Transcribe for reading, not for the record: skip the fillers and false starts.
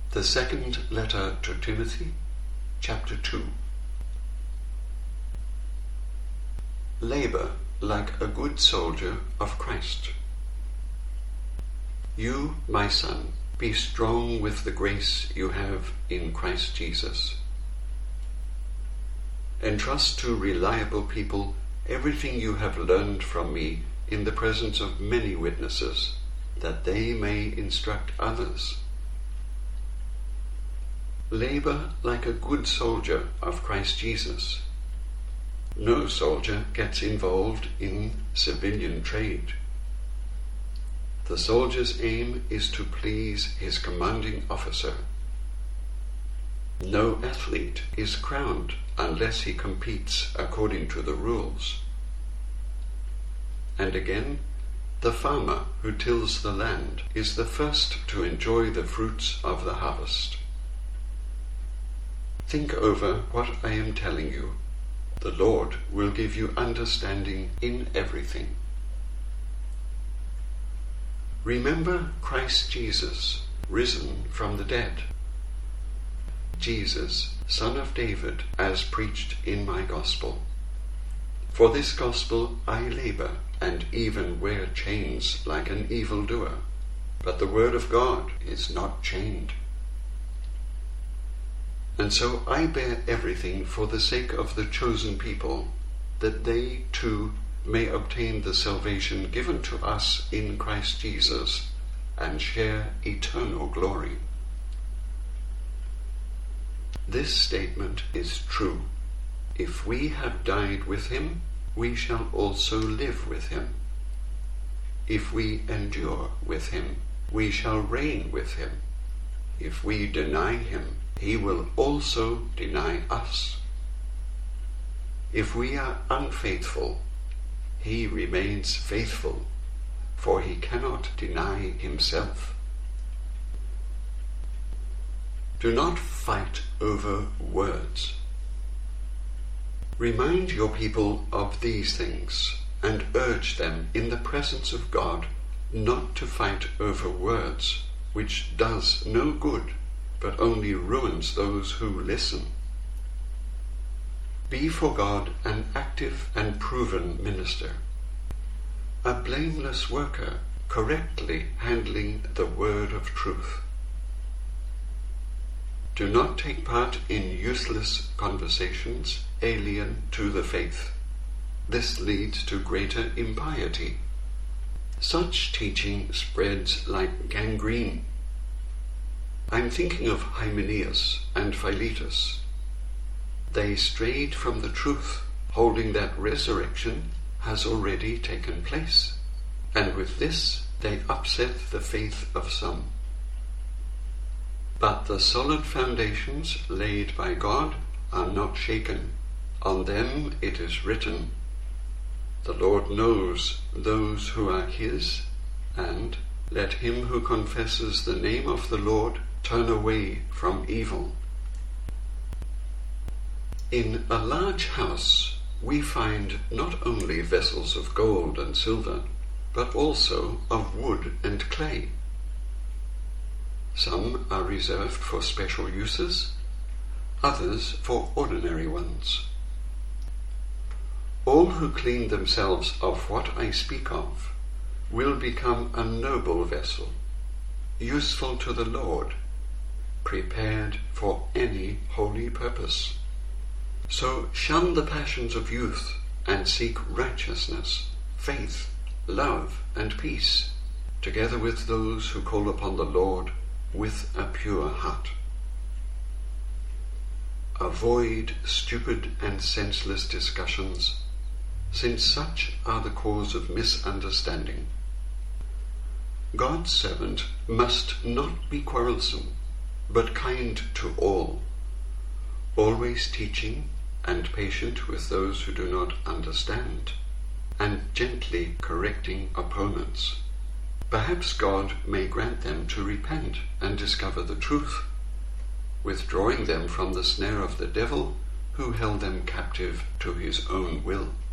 The second letter to Timothy, chapter 2. Labor like a good soldier of Christ. You, my son, be strong with the grace you have in Christ Jesus. Entrust to reliable people everything you have learned from me in the presence of many witnesses, that they may instruct others. Labor like a good soldier of Christ Jesus. No soldier gets involved in civilian trade. The soldier's aim is to please his commanding officer. No athlete is crowned unless he competes according to the rules. And again, the farmer who tills the land is the first to enjoy the fruits of the harvest. Think over what I am telling you. The Lord will give you understanding in everything. Remember Christ Jesus, risen from the dead. Jesus, Son of David, as preached in my gospel. For this gospel I labor, and even wear chains like an evildoer. But the word of God is not chained. And so I bear everything for the sake of the chosen people, that they too may obtain the salvation given to us in Christ Jesus, and share eternal glory. This statement is true. If we have died with him, we shall also live with him. If we endure with him, we shall reign with him. If we deny him, he will also deny us. If we are unfaithful, he remains faithful, for he cannot deny himself. Do not fight over words. Remind your people of these things, and urge them in the presence of God not to fight over words, which does no good, but only ruins those who listen. Be for God an active and proven minister, a blameless worker, correctly handling the word of truth. Do not take part in useless conversations alien to the faith. This leads to greater impiety. Such teaching spreads like gangrene. I'm thinking of Hymenaeus and Philetus. They strayed from the truth, holding that resurrection has already taken place, and with this they upset the faith of some. But the solid foundations laid by God are not shaken. On them it is written, "The Lord knows those who are his," and "Let him who confesses the name of the Lord turn away from evil." In a large house we find not only vessels of gold and silver, but also of wood and clay. Some are reserved for special uses, others for ordinary ones. All who clean themselves of what I speak of will become a noble vessel, useful to the Lord, prepared for any holy purpose. So shun the passions of youth and seek righteousness, faith, love, and peace, together with those who call upon the Lord with a pure heart. Avoid stupid and senseless discussions, since such are the cause of misunderstanding. God's servant must not be quarrelsome, but kind to all, always teaching and patient with those who do not understand, and gently correcting opponents. Perhaps God may grant them to repent and discover the truth, withdrawing them from the snare of the devil who held them captive to his own will.